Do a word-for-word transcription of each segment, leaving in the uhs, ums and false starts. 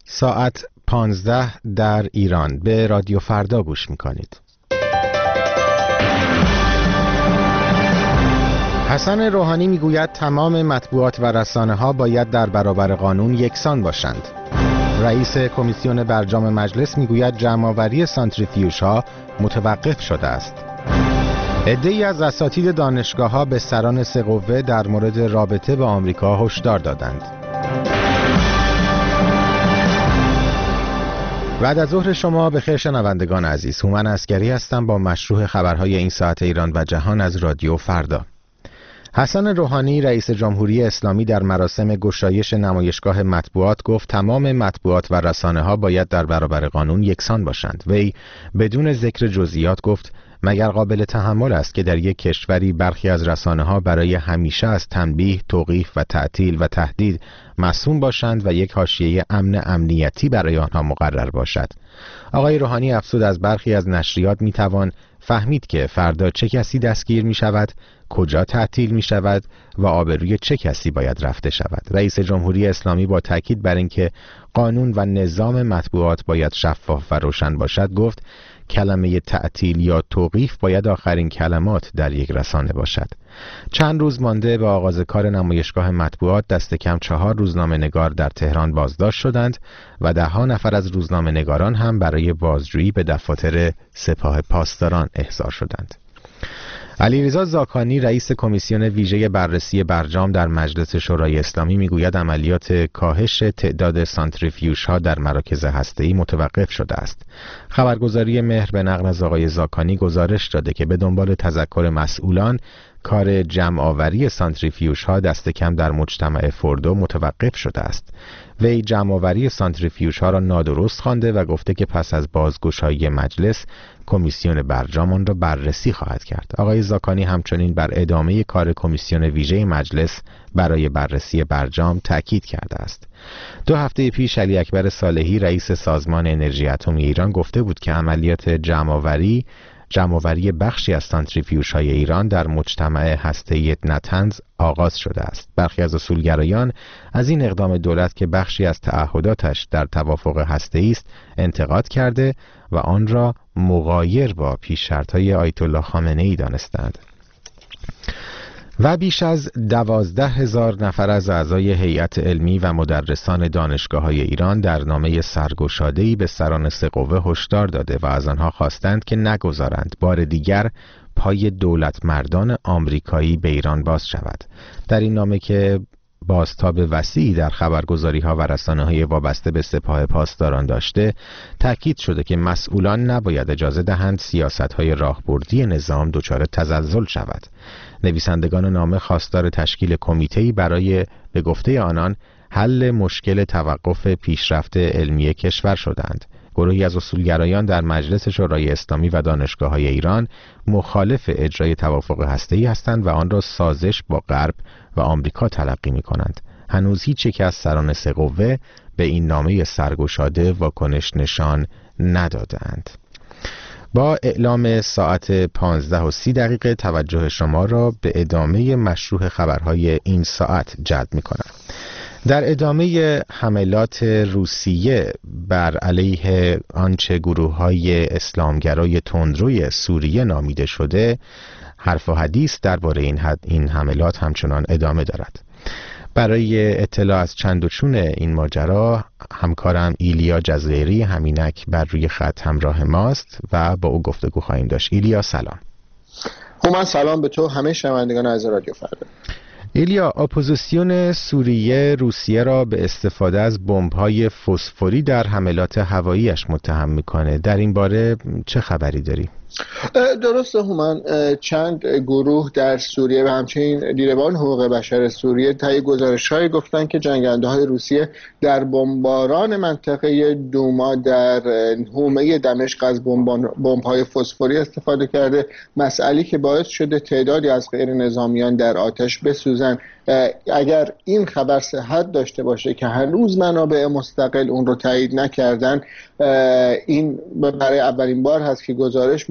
ساعت پانزده در ایران. به رادیو فردا گوش میکنید. حسن روحانی میگوید تمام مطبوعات و رسانه ها باید در برابر قانون یکسان باشند. رئیس کمیسیون برجام مجلس میگوید جمع‌آوری سانتریفیوژ ها متوقف شده است. عده‌ای از اساتید دانشگاه ها به سران سه قوه در مورد رابطه با آمریکا هشدار دادند. بعد از ظهر شما به خیر شنوندگان عزیز. هومن عسگری هستم با مشروح خبرهای این ساعت ایران و جهان از رادیو فردا. حسن روحانی رئیس جمهوری اسلامی در مراسم گشایش نمایشگاه مطبوعات گفت تمام مطبوعات و رسانه ها باید در برابر قانون یکسان باشند. وی بدون ذکر جزئیات گفت مگر قابل تحمل است که در یک کشوری برخی از رسانه ها برای همیشه از تنبیه، توقیف و تعطیل و تهدید مصون باشند و یک حاشیه امن امنیتی برای آنها مقرر باشد. آقای روحانی افزود از برخی از نشریات می توان فهمید که فردا چه کسی دستگیر می شود، کجا تعطیل می شود و آبروی چه کسی باید رفته شود. رئیس جمهوری اسلامی با تاکید بر اینکه قانون و نظام مطبوعات باید شفاف و روشن باشد گفت کلمه تعطیل یا توقیف باید آخرین کلمات در یک رسانه باشد. چند روز مانده به آغاز کار نمایشگاه مطبوعات دست کم چهار روزنامه نگار در تهران بازداشت شدند و ده ها نفر از روزنامه نگاران هم برای بازجویی به دفاتر سپاه پاسداران احضار شدند. علیرضا زاکانی رئیس کمیسیون ویژه بررسی برجام در مجلس شورای اسلامی میگوید عملیات کاهش تعداد سانتریفیوژها در مراکز هسته‌ای متوقف شده است. خبرگزاری مهر به نقل از آقای زاکانی گزارش داده که به دنبال تذکر مسئولان کار جمع‌آوری سانتریفیوژها دست کم در مجتمع فردو متوقف شده است. وی جمع‌آوری سانتریفیوژها را نادرست خوانده و گفته که پس از بازگشایی مجلس کمیسیون برجام آن را بررسی خواهد کرد. آقای زاکانی همچنین بر ادامه کار کمیسیون ویژه مجلس برای بررسی برجام تاکید کرده است. دو هفته پیش علی اکبر صالحی رئیس سازمان انرژی اتمی ایران گفته بود که عملیات جمع‌آوری جمع‌آوری بخشی از سانتریفیوژهای ایران در مجتمع هسته‌ای نتنز آغاز شده است. برخی از اصولگرایان از این اقدام دولت که بخشی از تعهداتش در توافق هسته‌ای است انتقاد کرده و آن را مغایر با پیش‌شرط‌های آیت الله خامنه‌ای دانستند. و بیش از دوازده هزار نفر از اعضای هیئت علمی و مدرسان دانشگاه‌های ایران در نامه سرگشاده‌ای به سران سه قوه هشدار داده و از آنها خواستند که نگذارند بار دیگر پای دولت مردان آمریکایی به ایران باز شود. در این نامه که بازتاب وسیعی در خبرگزاری‌ها و رسانه‌های وابسته به سپاه پاسداران داشته، تاکید شده که مسئولان نباید اجازه دهند سیاست‌های راهبردی نظام دچار تزلزل شود. نویسندگان نامه خواستار تشکیل کمیته‌ای برای به گفته آنان حل مشکل توقف پیشرفت علمی کشور شدند. گروهی از اصولگرایان در مجلس شورای اسلامی و دانشگاه‌های ایران مخالف اجرای توافق هسته‌ای هستند و آن را سازش با غرب و آمریکا تلقی می‌کنند. هنوز هیچ یک از سران سه قوه به این نامه سرگشاده واکنش نشان ندادند. با اعلام ساعت پانزده و سی دقیقه توجه شما را به ادامه مشروح خبرهای این ساعت جلب می‌کنم. در ادامه حملات روسیه بر علیه آنچه گروه‌های اسلامگرای تندروی سوریه نامیده شده، حرف و حدیث درباره این حد این حملات همچنان ادامه دارد. برای اطلاع از چند و چون این ماجرا همکارم ایلیا جزایری همینک بر روی خط همراه ماست و با او گفتگو خواهیم داشت. ایلیا سلام. هومن سلام به تو، همه شنوندگان از رادیو فردا. ایلیا، اپوزیسیون سوریه روسیه را به استفاده از بمب‌های فسفوری در حملات هواییش متهم می‌کنه. در این باره چه خبری داری؟ درسته هومن، چند گروه در سوریه و همچنین دیدبان حقوق بشر سوریه طی گزارش‌هایی گفتن که جنگنده‌های روسیه در بمباران منطقه دوما در حومه دمشق از بمب‌های فسفوری استفاده کرده، مسئله‌ای که باعث شده تعدادی از غیر نظامیان در آتش بسوزن. اگر این خبر صحت داشته باشه که هنوز منابع مستقل اون رو تایید نکردن، این برای اولین بار هست که گزارش می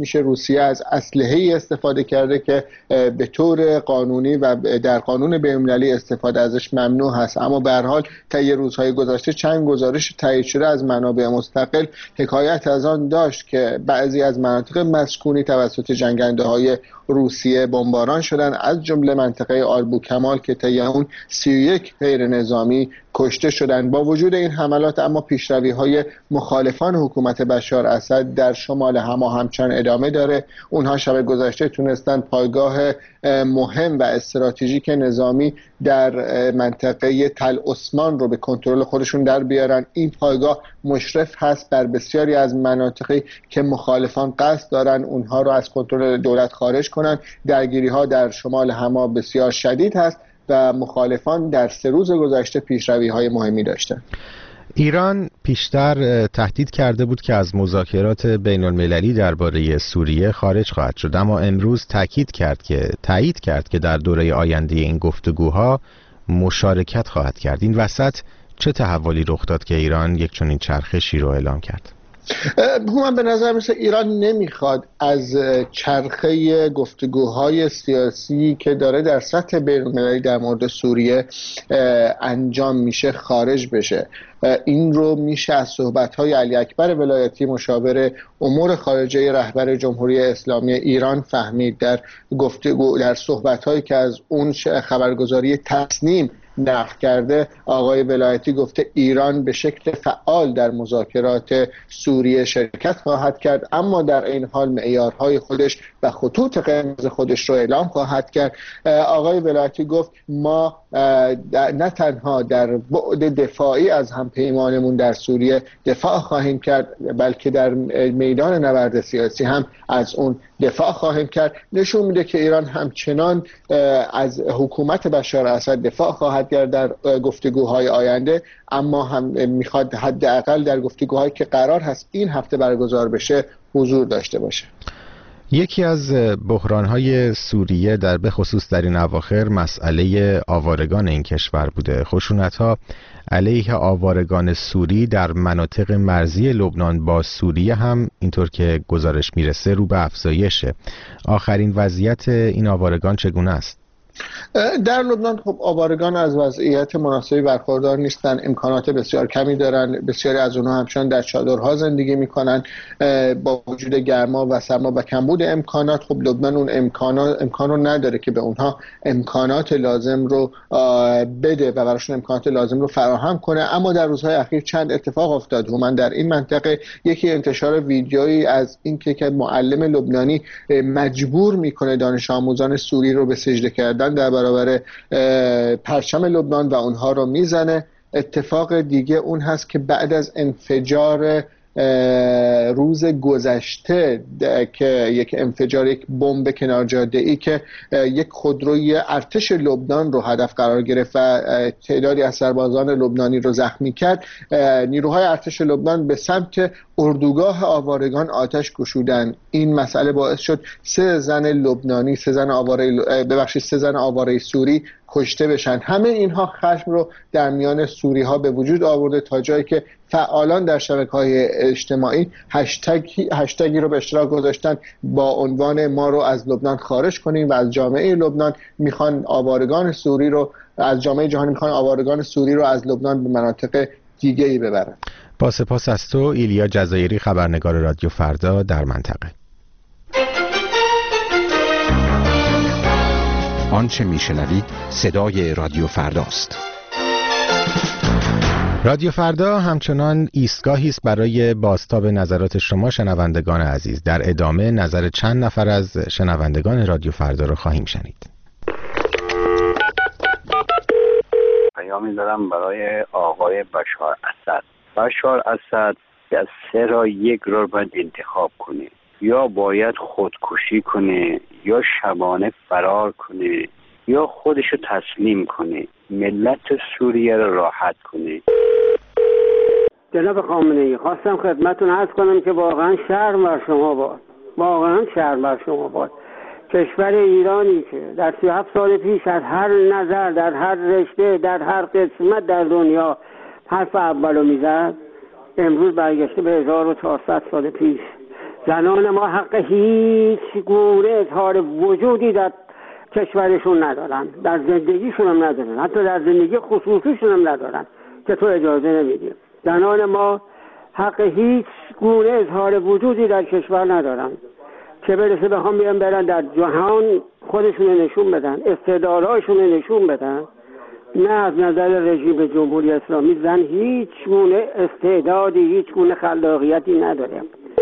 میشه روسیه از اسلحه‌ای استفاده کرده که به طور قانونی و در قانون بین‌المللی استفاده ازش ممنوع هست، اما به هر حال طی روزهای گذشته چند گزارش تایید شده از منابع مستقل حکایت از آن داشت که بعضی از مناطق مسکونی توسط جنگنده‌های روسیه بمباران شدن، از جمله منطقه آلبوکمال که طی اون سی و یک غیر نظامی کشته شدند. با وجود این حملات اما پیشروی‌های مخالفان حکومت بشار اسد در شمال حما همچنان ادامه داره. اونها شب گذشته تونستن پایگاه مهم و استراتژیک نظامی در منطقه تل عثمان رو به کنترل خودشون در بیارن. این پایگاه مشرف هست بر بسیاری از مناطقی که مخالفان قصد دارن اونها رو از کنترل دولت خارج کنن. درگیری‌ها در شمال حما بسیار شدید هست و مخالفان در سه روز گذشته پیشروی‌های مهمی داشتند. ایران پیشتر تهدید کرده بود که از مذاکرات بین المللی درباره سوریه خارج خواهد شد، اما امروز تاکید کرد که تایید کرد که در دوره آینده این گفتگوها مشارکت خواهد کرد. این وسط چه تحولی رخ داد که ایران یک چنین چرخشی رو اعلام کرد؟ من به نظر مثل ایران نمیخواد از چرخه گفتگوهای سیاسی که داره در سطح بین‌المللی در مورد سوریه انجام میشه خارج بشه. این رو میشه از صحبت‌های علی اکبر ولایتی مشاور امور خارجه رهبر جمهوری اسلامی ایران فهمید. در گفتگو در صحبت‌هایی که از اون خبرگزاری تسنیم نقل کرده، آقای ولایتی گفته ایران به شکل فعال در مذاکرات سوریه شرکت خواهد کرد، اما در این حال معیارهای خودش و خطوط قرمز خودش رو اعلام خواهد کرد. آقای ولایتی گفت ما نه تنها در بعد دفاعی از همپیمانمون در سوریه دفاع خواهیم کرد، بلکه در میدان نبرد سیاسی هم از اون دفاع خواهیم کرد. نشون میده که ایران همچنان از حکومت بشار اسد دفاع خواهد کرد در گفتگوهای آینده، اما هم میخواد حداقل در گفتگوهایی که قرار هست این هفته برگزار بشه حضور داشته باشه. یکی از بحران‌های سوریه در به خصوص در این اواخر مسئله آوارگان این کشور بوده. خشونت‌ها علیه آوارگان سوری در مناطق مرزی لبنان با سوریه هم اینطور که گزارش میرسه رو به افزایشه. آخرین وضعیت این آوارگان چگونه است؟ در لبنان خب آوارگان از وضعیت مناسبی برخوردار نیستن، امکانات بسیار کمی دارن، بسیاری از اونها همچنان در چادرها زندگی میکنن. با وجود گرما و سرما و کمبود امکانات خب لبنان اون امکانات امکان رو نداره که به اونها امکانات لازم رو بده و براشون امکانات لازم رو فراهم کنه. اما در روزهای اخیر چند اتفاق افتاد. من در این منطقه یکی انتشار ویدیویی از این که که معلم لبنانی مجبور میکنه دانش آموزان سوری رو به سجده کردن در برابر پرچم لبنان و اونها رو میزنه. اتفاق دیگه اون هست که بعد از انفجار روز گذشته که یک انفجار یک بمب کنار جاده ای که یک خودروی ارتش لبنان رو هدف قرار گرفت و تعدادی از سربازان لبنانی رو زخمی کرد، نیروهای ارتش لبنان به سمت اردوگاه آوارگان آتش گشودن. این مسئله باعث شد سه زن لبنانی، سه زن آواره ببخشید سه زن آواره سوری کشته بشن. همه اینها خشم رو در میان سوری ها به وجود آورده تا جایی که فعالان در شبکه‌های اجتماعی هشتگ هشتگی رو به اشتراک گذاشتن با عنوان ما رو از لبنان خارج کنیم و از جامعه لبنان میخوان آوارگان سوری رو از جامعه جهانی میخوان آوارگان سوری رو از لبنان به مناطق دیگه‌ای ببرن. با سپاس از تو ایلیا جزایری، خبرنگار رادیو فردا در منطقه. آنچه میشنوید صدای رادیو فرداست. رادیو فردا همچنان ایستگاهی است برای بازتاب نظرات شما شنوندگان عزیز. در ادامه نظر چند نفر از شنوندگان رادیو فردا رو خواهیم شنید. پیامی دارم برای آقای بشار اسد. بشار اسد از سه را یک را باید انتخاب کنه، یا باید خودکشی کنه، یا شبانه فرار کنه، یا خودشو تسلیم کنه، ملت سوریه را راحت کنه. جناب خامنه‌ای، خواستم خدمتتون عرض کنم که واقعا شرم بر شما باد، واقعا شرم بر شما باد. کشور ایرانی که در سی و هفت سال پیش از هر نظر، در هر رشته، در هر قسمت در دنیا حرف اولو میزد، امروز برگشته به هزار و چهارصد سال پیش. زنان ما حق هیچ گونه اظهار وجودی در کشورشون ندارن، در زندگیشون هم ندارن، حتی در زندگی خصوصیشون هم ندارن که تو اجازه نمیدی. زنان ما حق هیچ گونه اظهار وجودی در کشور ندارن، چه برسه بخوام بیان برن در جهان خودشون نشون بدن، استعدادهاشون نشون بدن. نه از نظر رژیم جمهوری اسلامی زن هیچ گونه استعدادی، هیچ گونه خلاقیتی نداره.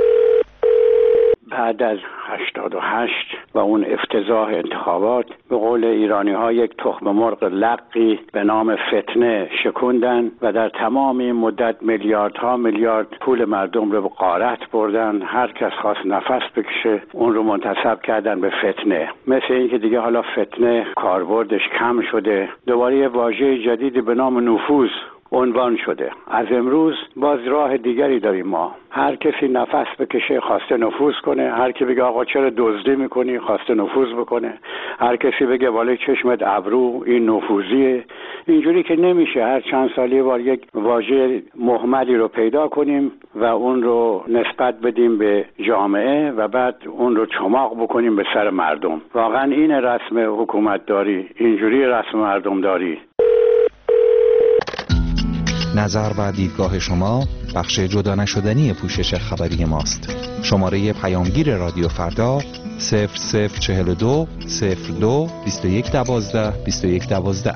بعد از هشتاد و هشت و اون افتضاح انتخابات به قول ایرانی ها یک تخم مرغ لقی به نام فتنه شکوندن و در تمام این مدت میلیاردها میلیارد پول مردم رو به غارت بردن. هر کس خواست نفس بکشه اون رو منتسب کردن به فتنه، مثل این که دیگه حالا فتنه کاربردش کم شده، دوباره یه واژه جدیدی به نام نفوذ عنوان شده. از امروز باز راه دیگری داریم ما. هر کسی نفس بکشه خواسته نفوذ کنه، هر کی بگه آقا چرا دزدی میکنی خواسته نفوذ بکنه، هر کسی بگه بالای چشمت ابرو این نفوذیه. اینجوری که نمیشه. هر چند سال یه بار یک واژه مهملی رو پیدا کنیم و اون رو نسبت بدیم به جامعه و بعد اون رو چماق بکنیم به سر مردم. واقعا این رسم حکومت داری، اینجوری رسم مردم داری. نظر و دیدگاه شما بخش جدا نشدنی پوشش خبری ماست. شماره پیامگیر رادیو فردا صفر صفر چهل و دو صفر دو بیست و یک دوازده بیست و یک دوازده.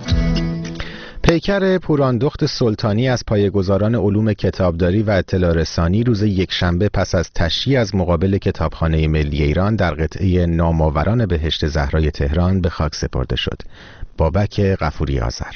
پیکر پوراندخت سلطانی از پایه‌گذاران علوم کتابداری و اطلاع رسانی روز یکشنبه پس از تشییع از مقابل کتابخانه ملی ایران در قطعه نامآوران بهشت زهرای تهران به خاک سپرده شد. بابک غفوری آذر.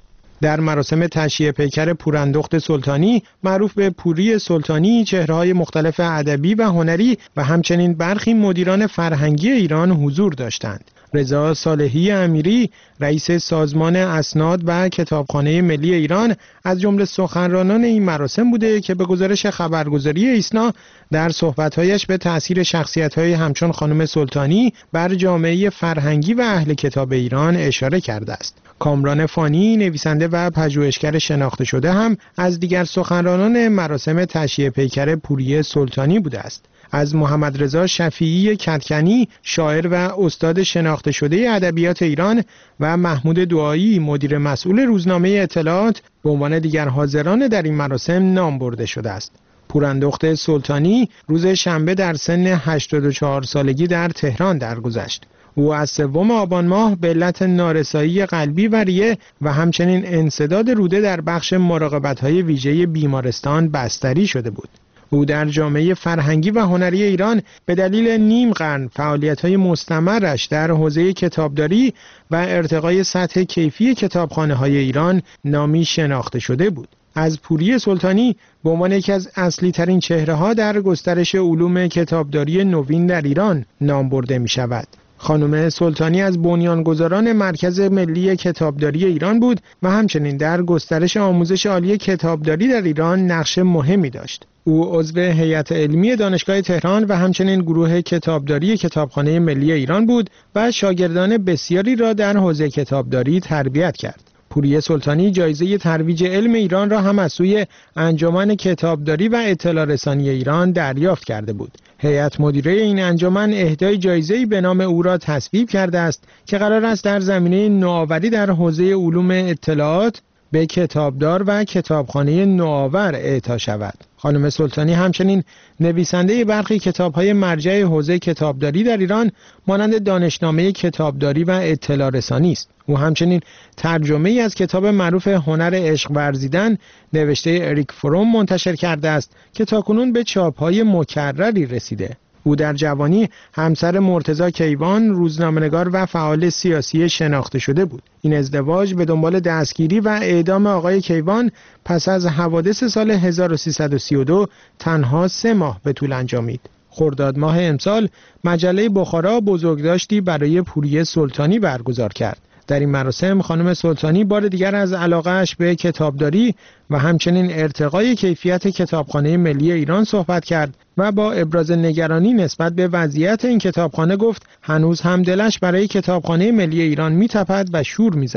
در مراسم تشییع پیکر پوراندخت سلطانی معروف به پوری سلطانی، چهره‌های مختلف ادبی و هنری و همچنین برخی مدیران فرهنگی ایران حضور داشتند. رضا صالحی امیری، رئیس سازمان اسناد و کتابخانه ملی ایران، از جمله سخنرانان این مراسم بوده که به گزارش خبرگزاری ایسنا در صحبت‌هایش به تأثیر شخصیت‌های همچون خانم سلطانی بر جامعه فرهنگی و اهل کتاب ایران اشاره کرده است. کامران فانی، نویسنده و پژوهشگر شناخته شده، هم از دیگر سخنرانان مراسم تشییع پیکر پوری سلطانی بوده است. از محمد رضا شفیعی کدکنی، شاعر و استاد شناخته شده ادبیات ایران، و محمود دعایی، مدیر مسئول روزنامه اطلاعات، به عنوان دیگر حاضران در این مراسم نام برده شده است. پوراندخت سلطانی روز شنبه در سن هشتاد و چهار سالگی در تهران درگذشت. او از سوم آبان ماه به علت نارسایی قلبی و ریه و همچنین انسداد روده در بخش مراقبت‌های ویژه بیمارستان بستری شده بود. او در جامعه فرهنگی و هنری ایران به دلیل نیم قرن فعالیت‌های مستمرش در حوزه کتابداری و ارتقای سطح کیفی کتابخانه‌های ایران نامی شناخته شده بود. از پوری سلطانی به عنوان یکی از اصلی ترین چهره‌ها در گسترش علوم کتابداری نوین در ایران نام برده می شود. خانم سلطانی از بنیانگذاران مرکز ملی کتابداری ایران بود و همچنین در گسترش آموزش عالی کتابداری در ایران نقش مهمی داشت. او عضو هیئت علمی دانشگاه تهران و همچنین گروه کتابداری کتابخانه ملی ایران بود و شاگردان بسیاری را در حوزه کتابداری تربیت کرد. پوری سلطانی جایزه ترویج علم ایران را هم از سوی انجمن کتابداری و اطلاع رسانی ایران دریافت کرده بود. هیئت مدیره این انجمن اهدای جایزه‌ای به نام او را تصویب کرده است که قرار است در زمینه نوآوری در حوزه علوم اطلاعات به کتابدار و کتابخانه نوآور اعطا شود. خانم سلطانی همچنین نویسنده برخی کتاب‌های مرجع حوزه کتابداری در ایران مانند دانشنامه کتابداری و اطلاع رسانی است. او همچنین ترجمه‌ای از کتاب معروف هنر عشق ورزیدن نوشته اریک فروم منتشر کرده است که تاکنون به چاپ‌های مکرری رسیده. او در جوانی همسر مرتضی کیوان، روزنامه‌نگار و فعال سیاسی شناخته شده بود. این ازدواج به دنبال دستگیری و اعدام آقای کیوان پس از حوادث سال هزار و سیصد و سی و دو تنها سه ماه به طول انجامید. خرداد ماه امسال مجله بخارا بزرگداشتی برای پوری سلطانی برگزار کرد. در این مراسم خانم سلطانی بار دیگر از علاقه‌اش به کتابداری و همچنین ارتقای کیفیت کتابخانه ملی ایران صحبت کرد و با ابراز نگرانی نسبت به وضعیت این کتابخانه گفت هنوز هم دلش برای کتابخانه ملی ایران می‌تپد و شور می‌زند.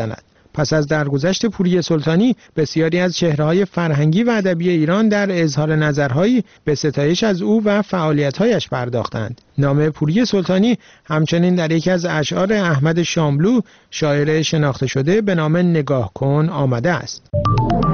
پس از درگذشت پوری سلطانی بسیاری از چهره‌های فرهنگی و ادبی ایران در اظهار نظرهایی به ستایش از او و فعالیت‌هایش پرداختند. نام پوری سلطانی همچنین در یکی از اشعار احمد شاملو، شاعر شناخته شده به نام نگاه کن آمده است.